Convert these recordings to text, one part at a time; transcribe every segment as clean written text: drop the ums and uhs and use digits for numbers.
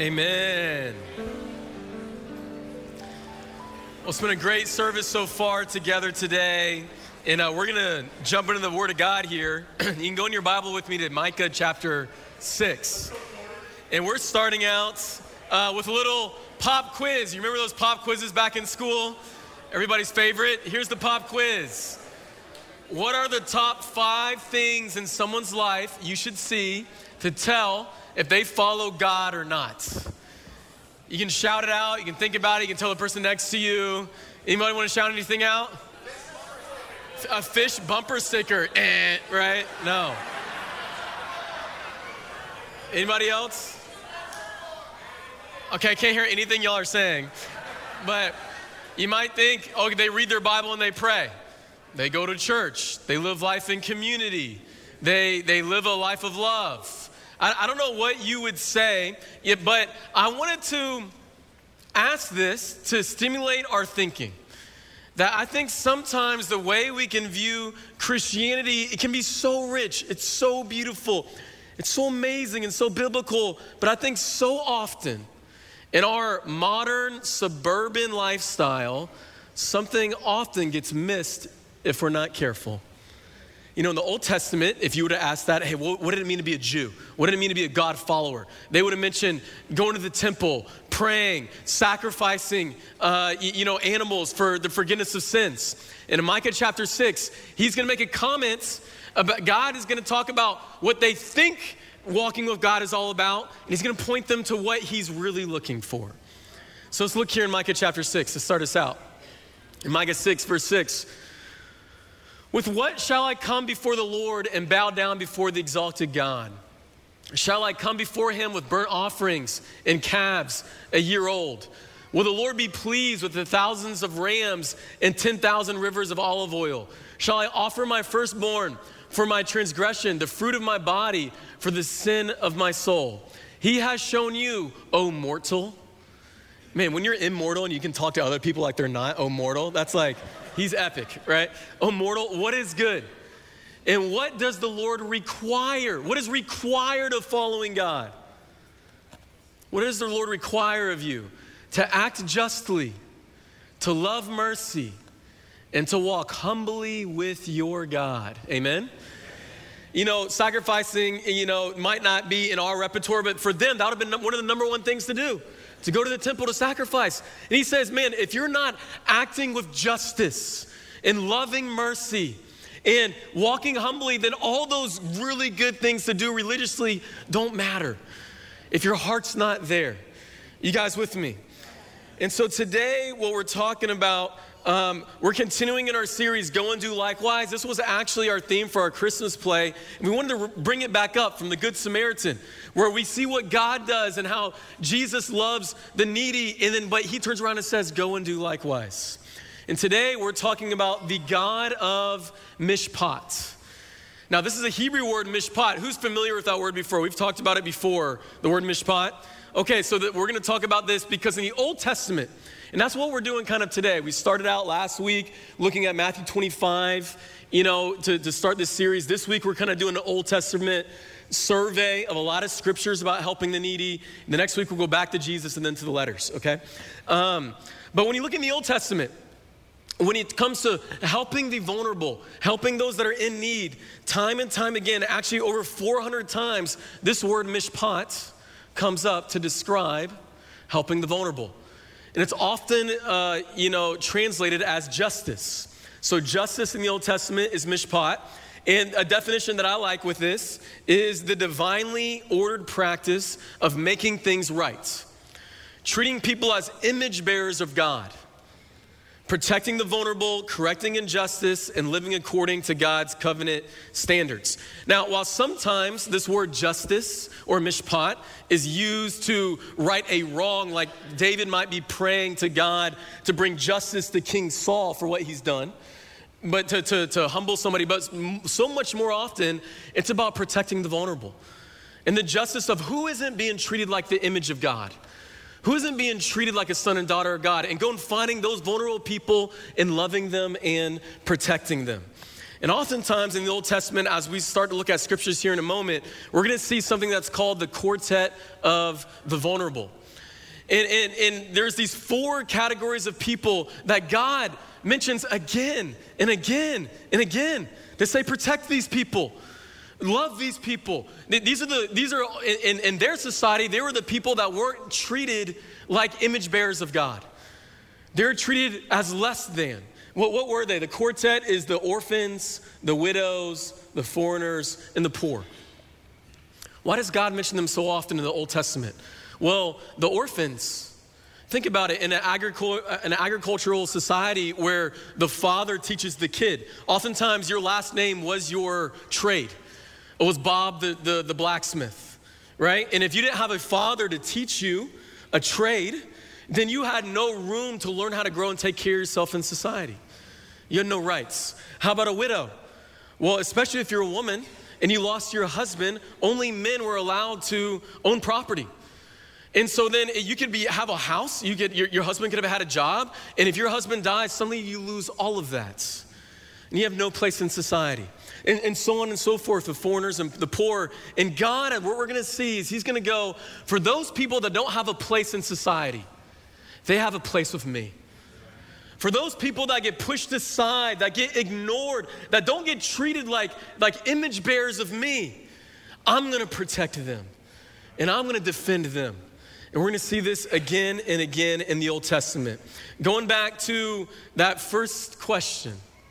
Amen. Well, it's been a great service so far together today. And we're going to jump into the Word of God here. You can go in your Bible with me to Micah chapter 6. And we're starting out with a little pop quiz. You remember those pop quizzes back in school? Everybody's favorite. Here's the pop quiz. What are the top 5 things in someone's life you should see to tell if they follow God or not? You can shout it out. You can think about it. You can tell the person next to you. Anybody want to shout anything out? A fish bumper sticker, right? No. Anybody else? Okay, I can't hear anything y'all are saying. But you might think, oh, they read their Bible and they pray. They go to church. They live life in community. They live a life of love. I don't know what you would say, but I wanted to ask this to stimulate our thinking. That I think sometimes the way we can view Christianity, it can be so rich, it's so beautiful, it's so amazing and so biblical, but I think so often in our modern suburban lifestyle, something often gets missed if we're not careful. You know, in the Old Testament, if you were to ask that, hey, what did it mean to be a Jew? What did it mean to be a God follower? They would have mentioned going to the temple, praying, sacrificing, animals for the forgiveness of sins. And in Micah chapter 6, he's going to make a comment about God is going to talk about what they think walking with God is all about, and he's going to point them to what he's really looking for. So let's look here in Micah chapter 6 to start us out. In Micah 6, verse 6, with what shall I come before the Lord and bow down before the exalted God? Shall I come before him with burnt offerings and calves a year old? Will the Lord be pleased with the thousands of rams and 10,000 rivers of olive oil? Shall I offer my firstborn for my transgression, the fruit of my body for the sin of my soul? He has shown you, O mortal. Man, when you're immortal and you can talk to other people like they're not, oh mortal, that's like, he's epic, right? Oh mortal, what is good? And what does the Lord require? What is required of following God? What does the Lord require of you? To act justly, to love mercy, and to walk humbly with your God. Amen? You know, sacrificing, might not be in our repertoire, but for them, that would have been one of the number one things to do. To go to the temple to sacrifice. And he says, man, if you're not acting with justice and loving mercy and walking humbly, then all those really good things to do religiously don't matter. If your heart's not there. You guys with me? And so today, what we're talking about, we're continuing in our series, Go and Do Likewise. This was actually our theme for our Christmas play. And we wanted to bring it back up from the Good Samaritan, where we see what God does and how Jesus loves the needy, but he turns around and says, go and do likewise. And today we're talking about the God of Mishpat. Now this is a Hebrew word, mishpat. Who's familiar with that word before? We've talked about it before, the word mishpat. Okay, so we're gonna talk about this because in the Old Testament, and that's what we're doing kind of today. We started out last week looking at Matthew 25, to start this series. This week we're kind of doing an Old Testament survey of a lot of scriptures about helping the needy. The next week we'll go back to Jesus and then to the letters, okay? But when you look in the Old Testament, when it comes to helping the vulnerable, helping those that are in need, time and time again, actually over 400 times, this word mishpat comes up to describe helping the vulnerable. And it's often, translated as justice. So justice in the Old Testament is mishpat. And a definition that I like with this is the divinely ordered practice of making things right. Treating people as image bearers of God. Protecting the vulnerable, correcting injustice, and living according to God's covenant standards. Now, while sometimes this word justice or mishpat is used to right a wrong, like David might be praying to God to bring justice to King Saul for what he's done, but to humble somebody, but so much more often, it's about protecting the vulnerable. And the justice of who isn't being treated like the image of God. Who isn't being treated like a son and daughter of God, and go and finding those vulnerable people and loving them and protecting them. And oftentimes in the Old Testament, as we start to look at scriptures here in a moment, we're going to see something that's called the quartet of the vulnerable. And there's these 4 categories of people that God mentions again and again and again to say, protect these people, love these people. These are in their society, they were the people that weren't treated like image bearers of God. They're treated as less than. What were they? The quartet is the orphans, the widows, the foreigners, and the poor. Why does God mention them so often in the Old Testament? Well, the orphans, think about it, in an agricultural society where the father teaches the kid. Oftentimes your last name was your trade. It was Bob the blacksmith, right? And if you didn't have a father to teach you a trade, then you had no room to learn how to grow and take care of yourself in society. You had no rights. How about a widow? Well, especially if you're a woman and you lost your husband, only men were allowed to own property. And so then you could have a house, your husband could have had a job, and if your husband dies, suddenly you lose all of that. And you have no place in society. And so on and so forth, the foreigners and the poor. And God, what we're gonna see is he's gonna go, for those people that don't have a place in society, they have a place with me. For those people that get pushed aside, that get ignored, that don't get treated like image bearers of me, I'm gonna protect them and I'm gonna defend them. And we're gonna see this again and again in the Old Testament. Going back to that first question,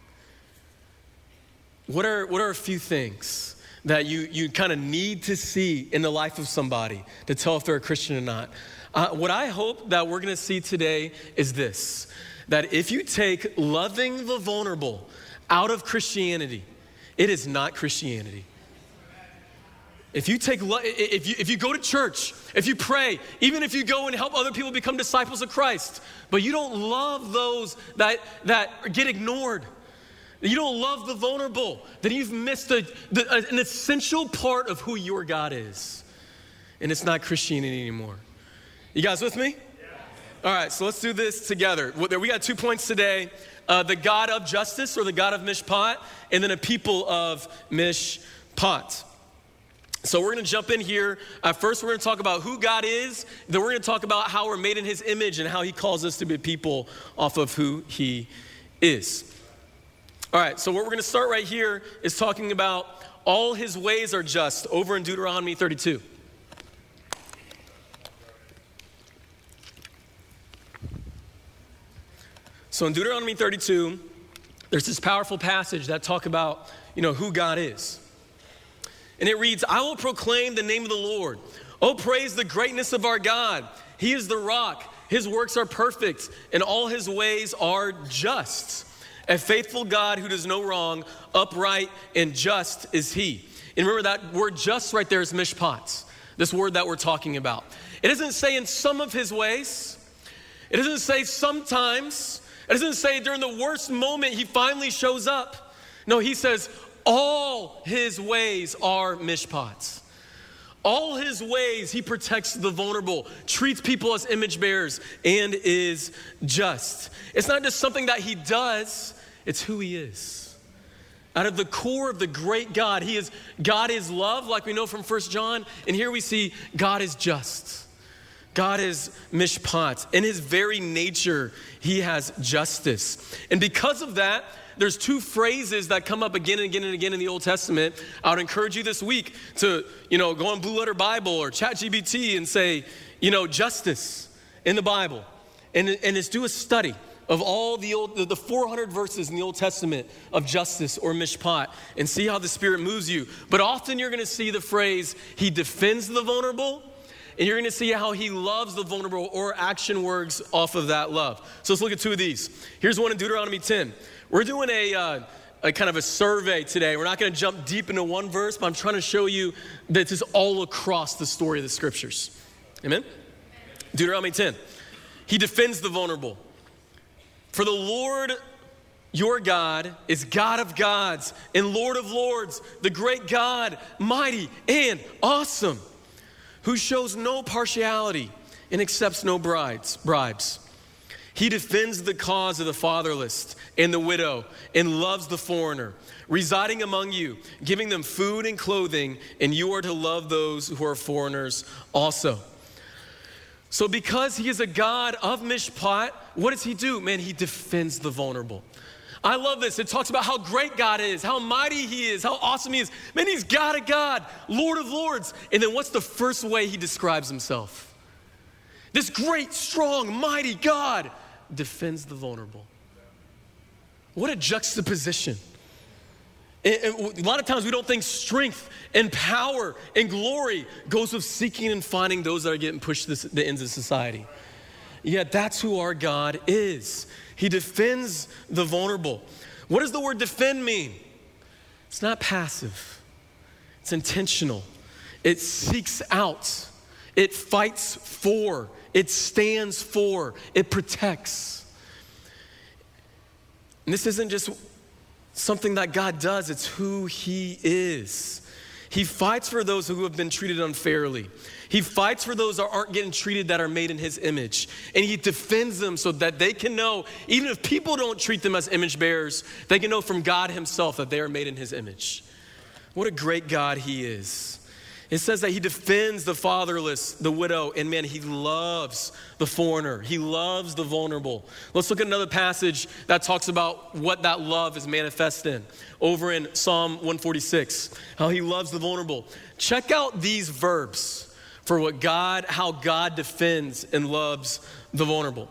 what are a few things that you kind of need to see in the life of somebody to tell if they're a Christian or not? What I hope that we're gonna see today is this, that if you take loving the vulnerable out of Christianity, it is not Christianity. If you go to church, if you pray, even if you go and help other people become disciples of Christ, but you don't love those that get ignored, you don't love the vulnerable, then you've missed an essential part of who your God is. And it's not Christianity anymore. You guys with me? All right, so let's do this together. We got 2 points today. The God of justice, or the God of Mishpat, and then a people of Mishpat. So we're going to jump in here. First, we're going to talk about who God is. Then we're going to talk about how we're made in his image and how he calls us to be people off of who he is. All right, so what we're going to start right here is talking about all his ways are just, over in Deuteronomy 32. So in Deuteronomy 32, there's this powerful passage that talk about, who God is. And it reads, I will proclaim the name of the Lord. Oh, praise the greatness of our God. He is the rock. His works are perfect, and all his ways are just. A faithful God who does no wrong, upright and just is he. And remember that word just right there is mishpat, this word that we're talking about. It doesn't say in some of his ways. It doesn't say sometimes. It doesn't say during the worst moment he finally shows up. No, he says all his ways are mishpat. All his ways, he protects the vulnerable, treats people as image bearers, and is just. It's not just something that he does, it's who he is. Out of the core of the great God, God is love, like we know from 1 John, and here we see God is just. God is mishpat. In his very nature, he has justice. And because of that, there's 2 phrases that come up again and again and again in the Old Testament. I would encourage you this week to, go on Blue Letter Bible or ChatGPT and say, justice in the Bible. And just do a study of all the 400 verses in the Old Testament of justice or mishpat and see how the Spirit moves you. But often you're gonna see the phrase, he defends the vulnerable, and you're gonna see how he loves the vulnerable, or action words off of that love. So let's look at 2 of these. Here's one in Deuteronomy 10. We're doing a kind of a survey today. We're not gonna jump deep into one verse, but I'm trying to show you that this is all across the story of the scriptures. Amen? Deuteronomy 10. He defends the vulnerable. For the Lord your God is God of gods and Lord of lords, the great God, mighty and awesome, who shows no partiality and accepts no bribes. He defends the cause of the fatherless and the widow and loves the foreigner, residing among you, giving them food and clothing, and you are to love those who are foreigners also. So because he is a God of Mishpat, what does he do? Man, he defends the vulnerable. I love this. It talks about how great God is, how mighty he is, how awesome he is. Man, he's God of God, Lord of lords. And then what's the first way he describes himself? This great, strong, mighty God defends the vulnerable. What a juxtaposition. And a lot of times we don't think strength and power and glory goes with seeking and finding those that are getting pushed to the ends of society. Yet that's who our God is. He defends the vulnerable. What does the word defend mean? It's not passive. It's intentional. It seeks out. It fights for. It stands for. It protects. And this isn't just something that God does, it's who he is. He fights for those who have been treated unfairly. He fights for those that aren't getting treated that are made in his image. And he defends them so that they can know, even if people don't treat them as image bearers, they can know from God himself that they are made in his image. What a great God he is. It says that he defends the fatherless, the widow, and man, he loves the foreigner. He loves the vulnerable. Let's look at another passage that talks about what that love is manifest in. Over in Psalm 146, how he loves the vulnerable. Check out these verbs for how God defends and loves the vulnerable.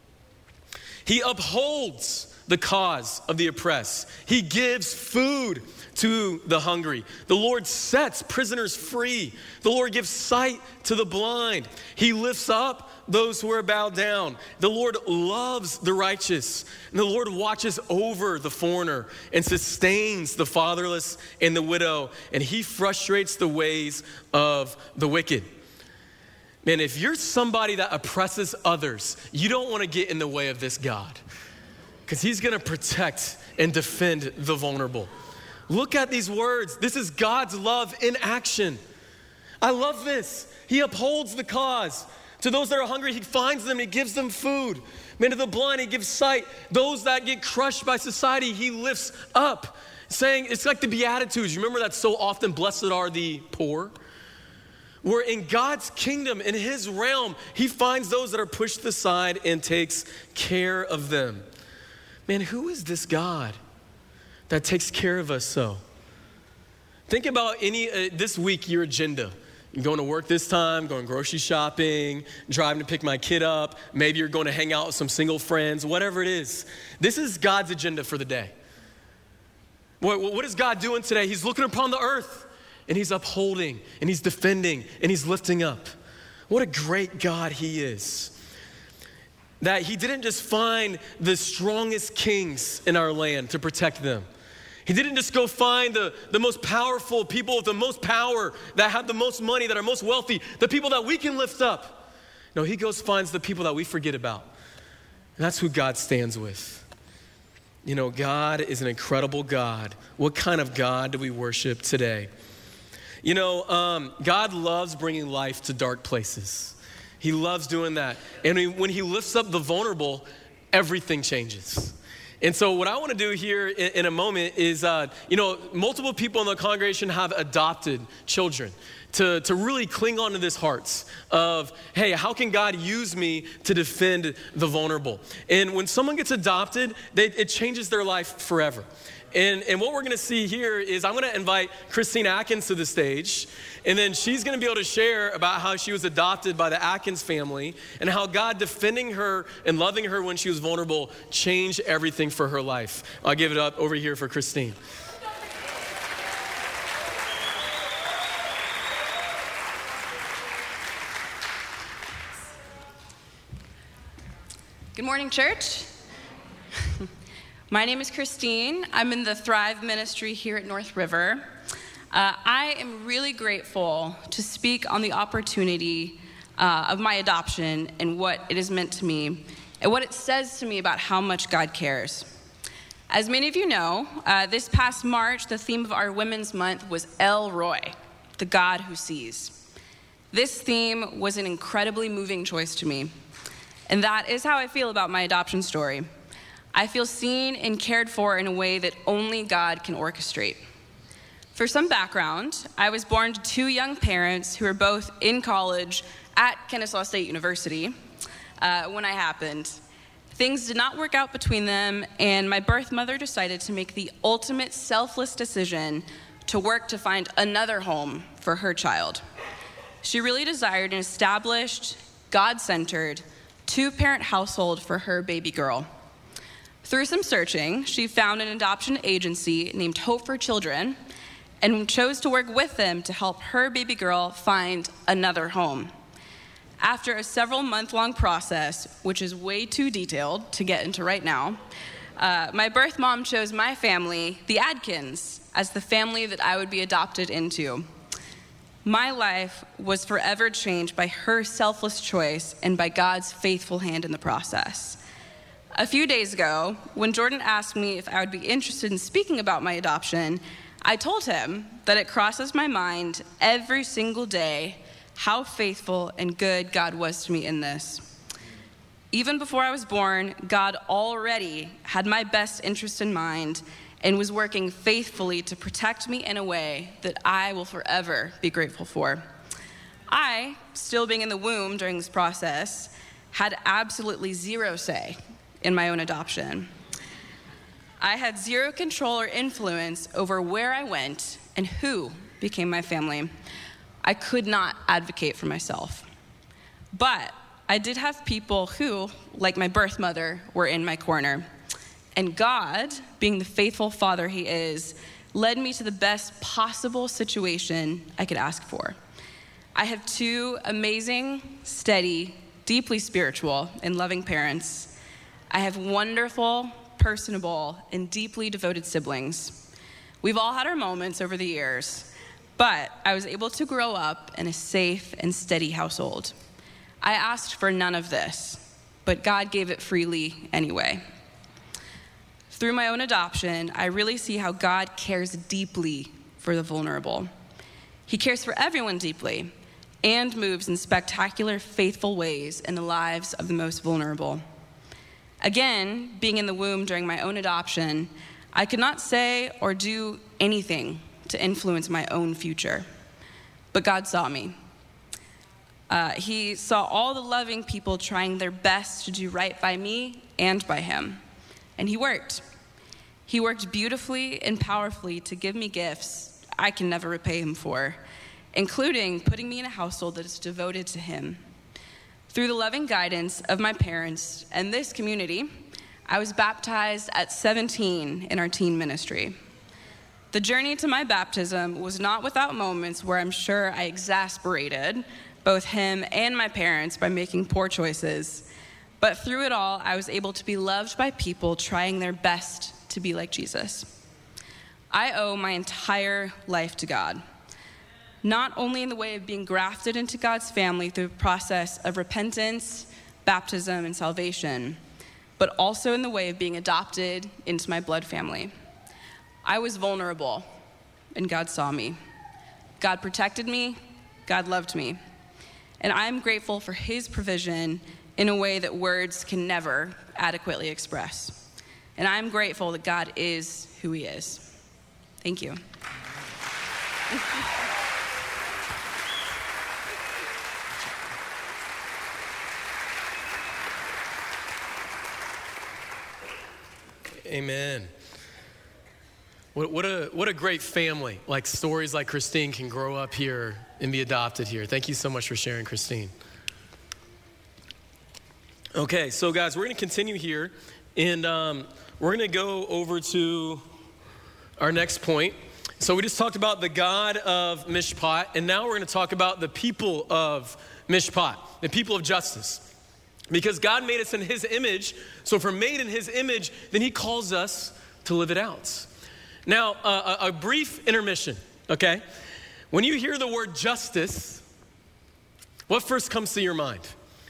He upholds the cause of the oppressed. He gives food to the hungry. The Lord sets prisoners free. The Lord gives sight to the blind. He lifts up those who are bowed down. The Lord loves the righteous. And the Lord watches over the foreigner and sustains the fatherless and the widow. And he frustrates the ways of the wicked. Man, if you're somebody that oppresses others, you don't want to get in the way of this God, because he's going to protect and defend the vulnerable. Look at these words. This is God's love in action. I love this. He upholds the cause. To those that are hungry, he finds them, he gives them food. Man, to the blind, he gives sight. Those that get crushed by society, he lifts up. Saying, it's like the Beatitudes. You remember that so often, blessed are the poor? Where in God's kingdom, in his realm, he finds those that are pushed aside and takes care of them. Man, who is this God that takes care of us so? Think about this week, your agenda. You're going to work this time, going grocery shopping, driving to pick my kid up. Maybe you're going to hang out with some single friends, whatever it is. This is God's agenda for the day. What is God doing today? He's looking upon the earth and he's upholding and he's defending and he's lifting up. What a great God he is. That he didn't just find the strongest kings in our land to protect them. He didn't just go find the most powerful people with the most power, that have the most money, that are most wealthy, the people that we can lift up. No, he goes finds the people that we forget about. And that's who God stands with. You know, God is an incredible God. What kind of God do we worship today? You know, God loves bringing life to dark places. He loves doing that. And when he lifts up the vulnerable, everything changes. And so what I want to do here in a moment is, multiple people in the congregation have adopted children to really cling on to this hearts of, hey, how can God use me to defend the vulnerable? And when someone gets adopted, it changes their life forever. And what we're going to see here is I'm going to invite Christine Atkins to the stage, and then she's going to be able to share about how she was adopted by the Atkins family and how God defending her and loving her when she was vulnerable changed everything for her life. I'll give it up over here for Christine. Good morning, church. My name is Christine. I'm in the Thrive Ministry here at North River. I am really grateful to speak on the opportunity of my adoption and what it has meant to me and what it says to me about how much God cares. As many of you know, this past March, the theme of our Women's Month was El Roy, the God who sees. This theme was an incredibly moving choice to me. And that is how I feel about my adoption story. I feel seen and cared for in a way that only God can orchestrate. For some background, I was born to two young parents who were both in college at Kennesaw State University when I happened. Things did not work out between them, and my birth mother decided to make the ultimate selfless decision to work to find another home for her child. She really desired an established, God-centered, two-parent household for her baby girl. Through some searching, she found an adoption agency named Hope for Children and chose to work with them to help her baby girl find another home. After a several month-long process, which is way too detailed to get into right now, my birth mom chose my family, the Adkins, as the family that I would be adopted into. My life was forever changed by her selfless choice and by God's faithful hand in the process. A few days ago, when Jordan asked me if I would be interested in speaking about my adoption, I told him that it crosses my mind every single day how faithful and good God was to me in this. Even before I was born, God already had my best interest in mind and was working faithfully to protect me in a way that I will forever be grateful for. I, still being in the womb during this process, had absolutely zero say in my own adoption. I had zero control or influence over where I went and who became my family. I could not advocate for myself. But I did have people who, like my birth mother, were in my corner. And God, being the faithful Father He is, led me to the best possible situation I could ask for. I have two amazing, steady, deeply spiritual, and loving parents. I have wonderful, personable, and deeply devoted siblings. We've all had our moments over the years, but I was able to grow up in a safe and steady household. I asked for none of this, but God gave it freely anyway. Through my own adoption, I really see how God cares deeply for the vulnerable. He cares for everyone deeply and moves in spectacular, faithful ways in the lives of the most vulnerable. Again, being in the womb during my own adoption, I could not say or do anything to influence my own future. But God saw me. He saw all the loving people trying their best to do right by me and by Him. And He worked. He worked beautifully and powerfully to give me gifts I can never repay Him for, including putting me in a household that is devoted to Him. Through the loving guidance of my parents and this community, I was baptized at 17 in our teen ministry. The journey to my baptism was not without moments where I'm sure I exasperated both him and my parents by making poor choices. But through it all, I was able to be loved by people trying their best to be like Jesus. I owe my entire life to God, not only in the way of being grafted into God's family through the process of repentance, baptism, and salvation, but also in the way of being adopted into my blood family. I was vulnerable, and God saw me. God protected me, God loved me, and I'm grateful for His provision in a way that words can never adequately express. And I'm grateful that God is who He is. Thank you. Amen. What a great family. Like stories like Christine can grow up here and be adopted here. Thank you so much for sharing, Christine. Okay, so guys, we're going to continue here, and we're going to go over to our next point. So we just talked about the God of Mishpat, and now we're going to talk about the people of Mishpat, the people of justice. Because God made us in His image, so if we're made in His image, then He calls us to live it out. Now, a brief intermission, okay? When you hear the word justice, what first comes to your mind?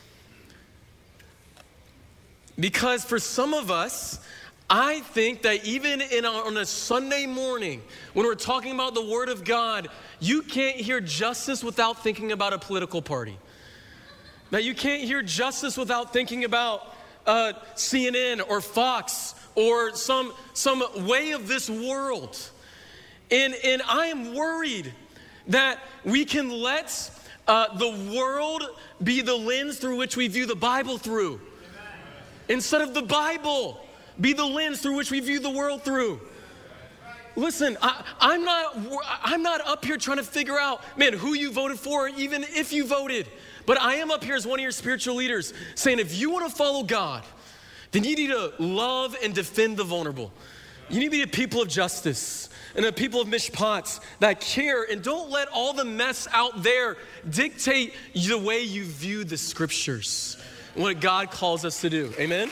Because for some of us, I think that even on a Sunday morning, when we're talking about the Word of God, you can't hear justice without thinking about a political party. That you can't hear justice without thinking about CNN or Fox or some way of this world. And I am worried that we can let the world be the lens through which we view the Bible through. Instead of the Bible be the lens through which we view the world through. Listen, I'm not up here trying to figure out, man, who you voted for, even if you voted. But I am up here as one of your spiritual leaders saying, if you want to follow God, then you need to love and defend the vulnerable. You need to be a people of justice and a people of mishpat that care, and don't let all the mess out there dictate the way you view the scriptures and what God calls us to do. Amen?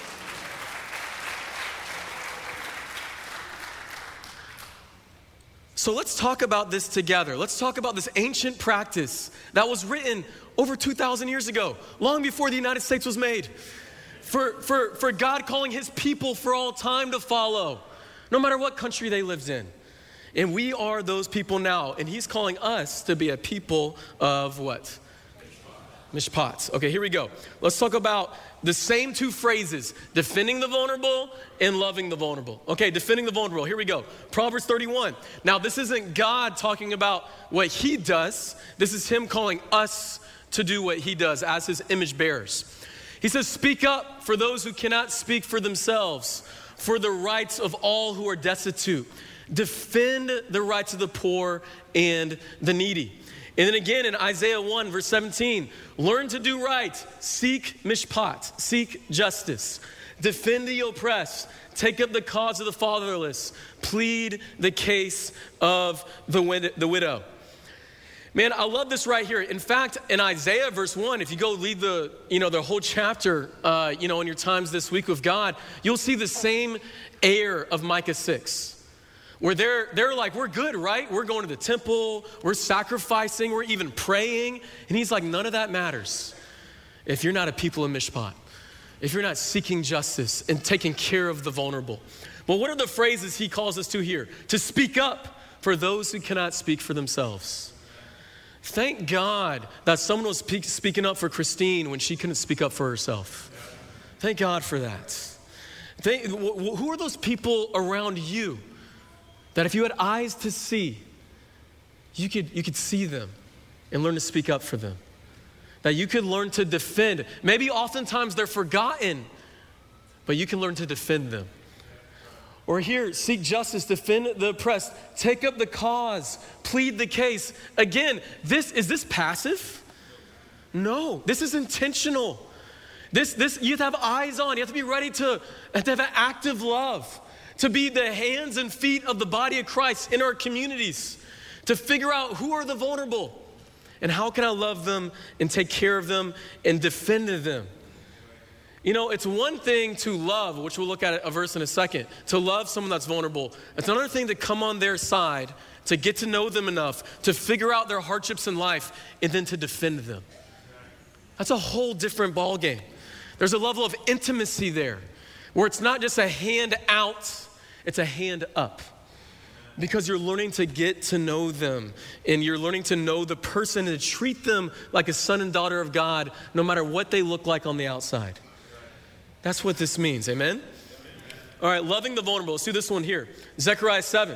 So let's talk about this together. Let's talk about this ancient practice that was written over 2,000 years ago, long before the United States was made. For God calling his people for all time to follow, no matter what country they lived in. And we are those people now. And he's calling us to be a people of what? Mishpat. Okay, here we go. Let's talk about the same two phrases, defending the vulnerable and loving the vulnerable. Okay, defending the vulnerable. Here we go. Proverbs 31. Now, this isn't God talking about what he does. This is him calling us to do what he does as his image bearers. He says, speak up for those who cannot speak for themselves, for the rights of all who are destitute. Defend the rights of the poor and the needy. And then again in Isaiah 1 verse 17, learn to do right, seek mishpat, seek justice, defend the oppressed, take up the cause of the fatherless, plead the case of the widow. Man, I love this right here. In fact, in Isaiah verse 1, if you go read the whole chapter, in your times this week with God, you'll see the same air of Micah 6. Where they're like, we're good, right? We're going to the temple, we're sacrificing, we're even praying. And he's like, none of that matters if you're not a people of mishpat, if you're not seeking justice and taking care of the vulnerable. But what are the phrases he calls us to here? To speak up for those who cannot speak for themselves. Thank God that someone was speaking up for Christine when she couldn't speak up for herself. Thank God for that. Who are those people around you that if you had eyes to see, you could see them and learn to speak up for them? That you could learn to defend. Maybe oftentimes they're forgotten, but you can learn to defend them. Or here, seek justice, defend the oppressed, take up the cause, plead the case. Again, is this passive? No, this is intentional. This you have to have eyes on. You have to be ready to have an active love. To be the hands and feet of the body of Christ in our communities, to figure out who are the vulnerable and how can I love them and take care of them and defend them. It's one thing to love, which we'll look at a verse in a second, to love someone that's vulnerable. It's another thing to come on their side, to get to know them enough, to figure out their hardships in life, and then to defend them. That's a whole different ballgame. There's a level of intimacy there, where it's not just a hand out, it's a hand up. Because you're learning to get to know them, and you're learning to know the person and to treat them like a son and daughter of God, no matter what they look like on the outside. That's what this means, amen? All right, loving the vulnerable. Let's do this one here. Zechariah 7.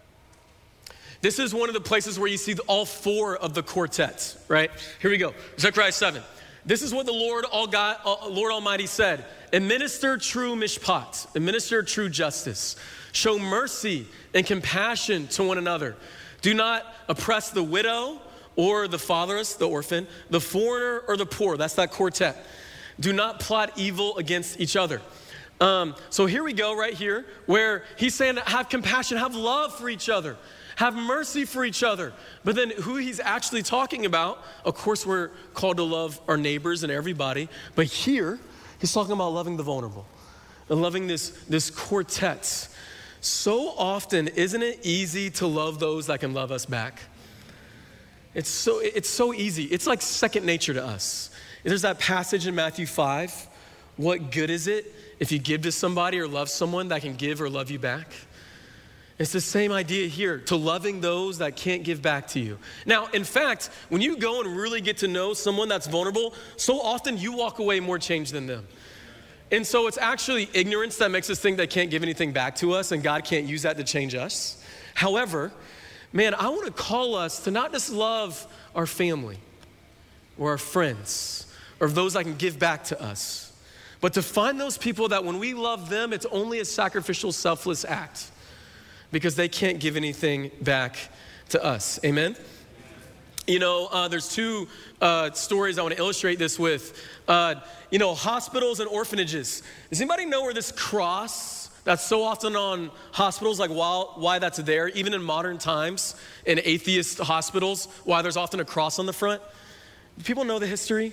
This is one of the places where you see all four of the quartets, right? Here we go, Zechariah 7. This is what the Lord Almighty said. Administer true mishpat, administer true justice. Show mercy and compassion to one another. Do not oppress the widow or the fatherless, the orphan, the foreigner or the poor. That's that quartet. Do not plot evil against each other. So here we go right here where he's saying have compassion, have love for each other. Have mercy for each other. But then who he's actually talking about, of course, we're called to love our neighbors and everybody. But here, he's talking about loving the vulnerable and loving this quartet. So often, isn't it easy to love those that can love us back? It's so easy. It's like second nature to us. There's that passage in Matthew 5. What good is it if you give to somebody or love someone that can give or love you back? It's the same idea here, to loving those that can't give back to you. Now, in fact, when you go and really get to know someone that's vulnerable, so often you walk away more changed than them. And so it's actually ignorance that makes us think they can't give anything back to us and God can't use that to change us. However, man, I want to call us to not just love our family or our friends or those that can give back to us, but to find those people that when we love them, it's only a sacrificial, selfless act because they can't give anything back to us. Amen? You know, there's two stories I want to illustrate this with. Hospitals and orphanages. Does anybody know where this cross that's so often on hospitals, like why that's there, even in modern times, in atheist hospitals, why there's often a cross on the front? Do people know the history?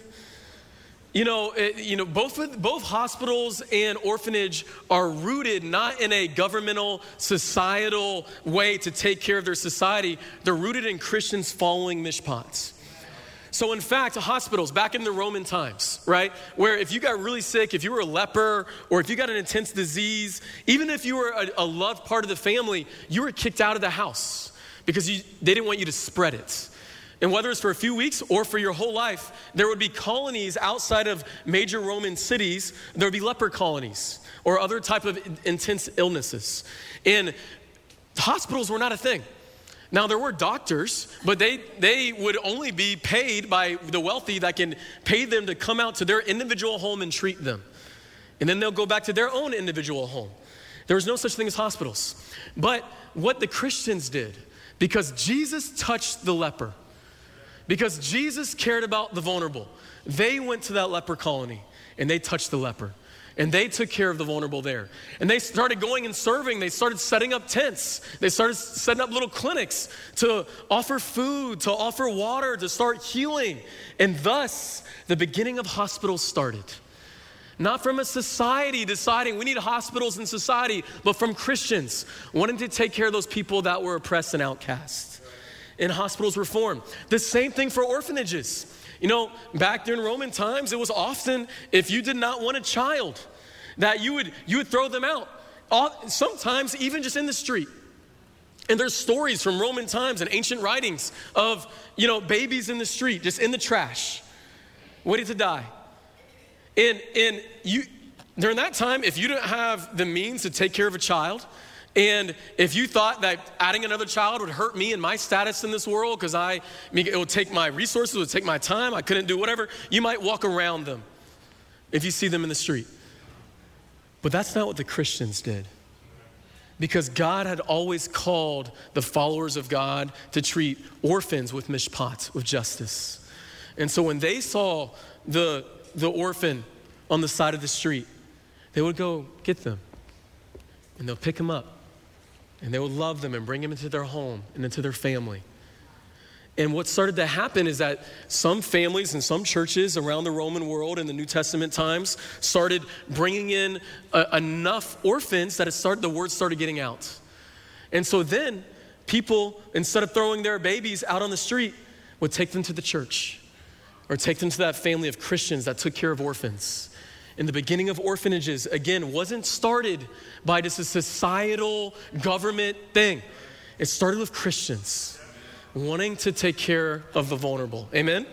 Both hospitals and orphanage are rooted not in a governmental, societal way to take care of their society. They're rooted in Christians following mishpats. So in fact, hospitals back in the Roman times, right, where if you got really sick, if you were a leper, or if you got an intense disease, even if you were a loved part of the family, you were kicked out of the house because they didn't want you to spread it. And whether it's for a few weeks or for your whole life, there would be colonies outside of major Roman cities. There would be leper colonies or other type of intense illnesses. And hospitals were not a thing. Now, there were doctors, but they would only be paid by the wealthy that can pay them to come out to their individual home and treat them. And then they'll go back to their own individual home. There was no such thing as hospitals. But what the Christians did, because Jesus touched the leper, because Jesus cared about the vulnerable, they went to that leper colony and they touched the leper. And they took care of the vulnerable there. And they started going and serving. They started setting up tents. They started setting up little clinics to offer food, to offer water, to start healing. And thus, the beginning of hospitals started. Not from a society deciding we need hospitals in society, but from Christians wanting to take care of those people that were oppressed and outcast. And hospitals were formed. The same thing for orphanages. You know, back during Roman times, it was often if you did not want a child, that you would throw them out. Sometimes even just in the street. And there's stories from Roman times and ancient writings of, babies in the street, just in the trash, waiting to die. And during that time, if you didn't have the means to take care of a child, and if you thought that adding another child would hurt me and my status in this world because it would take my resources, it would take my time, I couldn't do whatever, you might walk around them if you see them in the street. But that's not what the Christians did. Because God had always called the followers of God to treat orphans with mishpat, with justice. And so when they saw the orphan on the side of the street, they would go get them and they'll pick them up. And they would love them and bring them into their home and into their family. And what started to happen is that some families and some churches around the Roman world in the New Testament times started bringing in enough orphans that the word started getting out. And so then people, instead of throwing their babies out on the street, would take them to the church or take them to that family of Christians that took care of orphans. In the beginning of orphanages, again, wasn't started by just a societal government thing. It started with Christians wanting to take care of the vulnerable. Amen?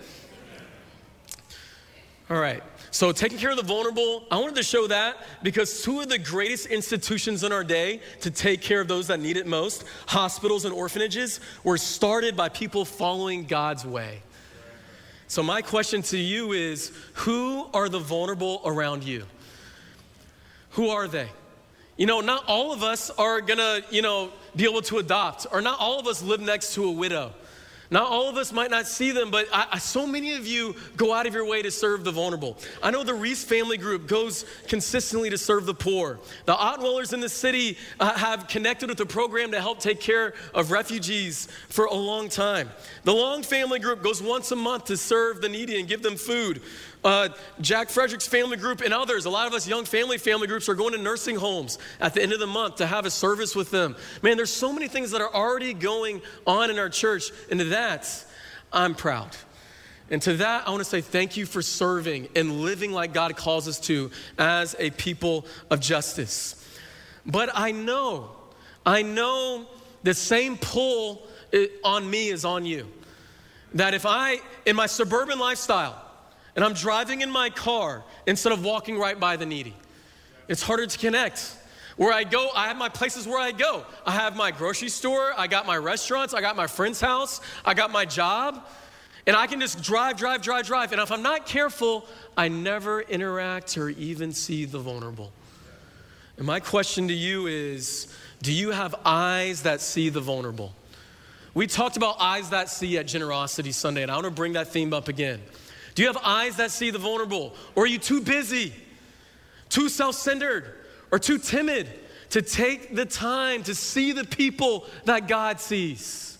All right. So taking care of the vulnerable, I wanted to show that because two of the greatest institutions in our day to take care of those that need it most, hospitals and orphanages, were started by people following God's way. So my question to you is, who are the vulnerable around you? Who are they? Not all of us are gonna, be able to adopt, or not all of us live next to a widow. Not all of us might not see them, but so many of you go out of your way to serve the vulnerable. I know the Reese Family Group goes consistently to serve the poor. The Ottwellers in the city have connected with a program to help take care of refugees for a long time. The Long Family Group goes once a month to serve the needy and give them food. Jack Frederick's family group and others, a lot of us young family groups are going to nursing homes at the end of the month to have a service with them. Man, there's so many things that are already going on in our church, and to that, I'm proud. And to that, I want to say thank you for serving and living like God calls us to as a people of justice. But I know I know the same pull on me is on you. That if in my suburban lifestyle, and I'm driving in my car instead of walking right by the needy, it's harder to connect. Where I go, I have my places where I go. I have my grocery store, I got my restaurants, I got my friend's house, I got my job, and I can just drive. And if I'm not careful, I never interact or even see the vulnerable. And my question to you is, do you have eyes that see the vulnerable? We talked about eyes that see at Generosity Sunday, and I want to bring that theme up again. Do you have eyes that see the vulnerable? Or are you too busy, too self-centered, or too timid to take the time to see the people that God sees?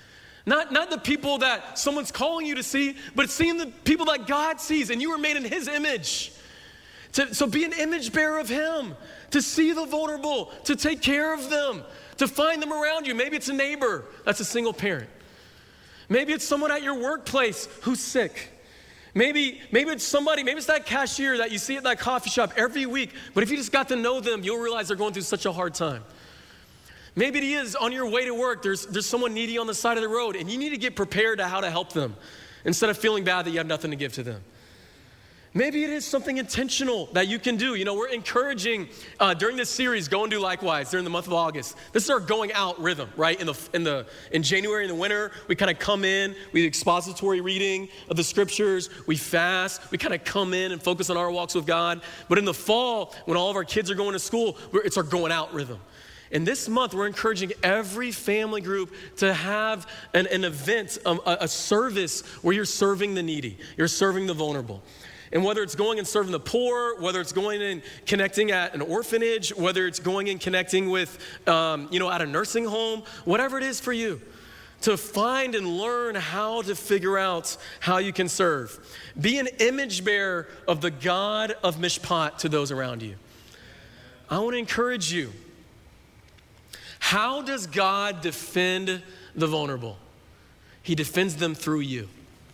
Not the people that someone's calling you to see, but seeing the people that God sees, and you were made in His image. So be an image bearer of Him, to see the vulnerable, to take care of them, to find them around you. Maybe it's a neighbor that's a single parent. Maybe it's someone at your workplace who's sick. Maybe it's somebody, maybe it's that cashier that you see at that coffee shop every week, but if you just got to know them, you'll realize they're going through such a hard time. Maybe it is on your way to work, there's someone needy on the side of the road, and you need to get prepared to how to help them instead of feeling bad that you have nothing to give to them. Maybe it is something intentional that you can do. You know, we're encouraging during this series, Go and Do Likewise, during the month of August. This is our going out rhythm, right? In January, in the winter, we kind of come in, we do expository reading of the scriptures, we fast, we kind of come in and focus on our walks with God. But in the fall, when all of our kids are going to school, it's our going out rhythm. And this month, we're encouraging every family group to have an event, a service where you're serving the needy, you're serving the vulnerable. And whether it's going and serving the poor, whether it's going and connecting at an orphanage, whether it's going and connecting with, at a nursing home, whatever it is for you, to find and learn how to figure out how you can serve. Be an image bearer of the God of Mishpat to those around you. I want to encourage you. How does God defend the vulnerable? He defends them through you.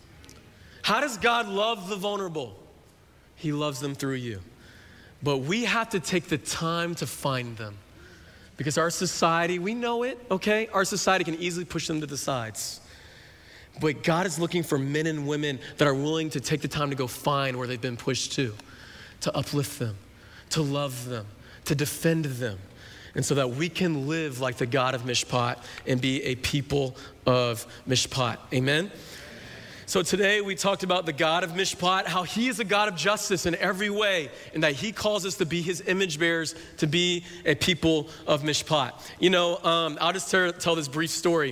How does God love the vulnerable? He loves them through you. But we have to take the time to find them. Because our society, we know it, okay? Our society can easily push them to the sides. But God is looking for men and women that are willing to take the time to go find where they've been pushed to uplift them, to love them, to defend them. And so that we can live like the God of Mishpat and be a people of Mishpat. Amen? So today we talked about the God of Mishpat, how He is a God of justice in every way, and that He calls us to be His image bearers, to be a people of Mishpat. You know, I'll just tell this brief story.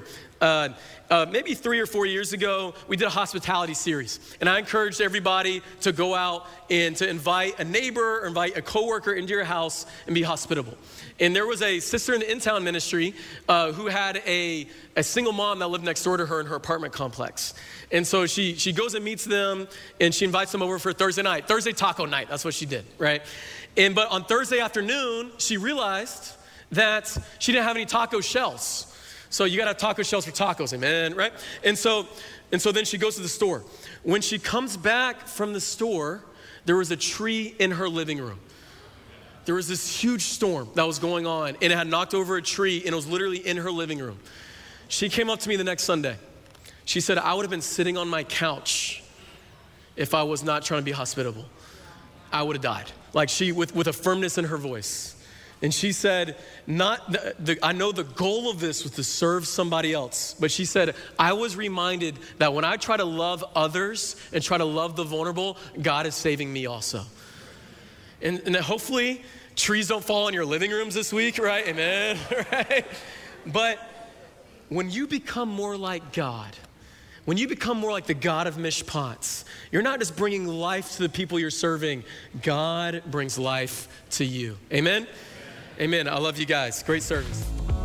Maybe 3 or 4 years ago, we did a hospitality series, and I encouraged everybody to go out and to invite a neighbor or invite a coworker into your house and be hospitable. And there was a sister in the in-town ministry who had a single mom that lived next door to her in her apartment complex. And so she goes and meets them, and she invites them over for Thursday taco night. That's what she did, right? But on Thursday afternoon, she realized that she didn't have any taco shells. So you gotta have taco shells for tacos, amen, right? And so then she goes to the store. When she comes back from the store, there was a tree in her living room. There was this huge storm that was going on, and it had knocked over a tree, and it was literally in her living room. She came up to me the next Sunday. She said, I would have been sitting on my couch if I was not trying to be hospitable. I would have died. Like with a firmness in her voice. And she said, I know the goal of this was to serve somebody else. But she said, I was reminded that when I try to love others and try to love the vulnerable, God is saving me also. And hopefully trees don't fall in your living rooms this week, right? Amen, right? But when you become more like God, when you become more like the God of Mishpat, you're not just bringing life to the people you're serving. God brings life to you. Amen? Amen. I love you guys. Great service.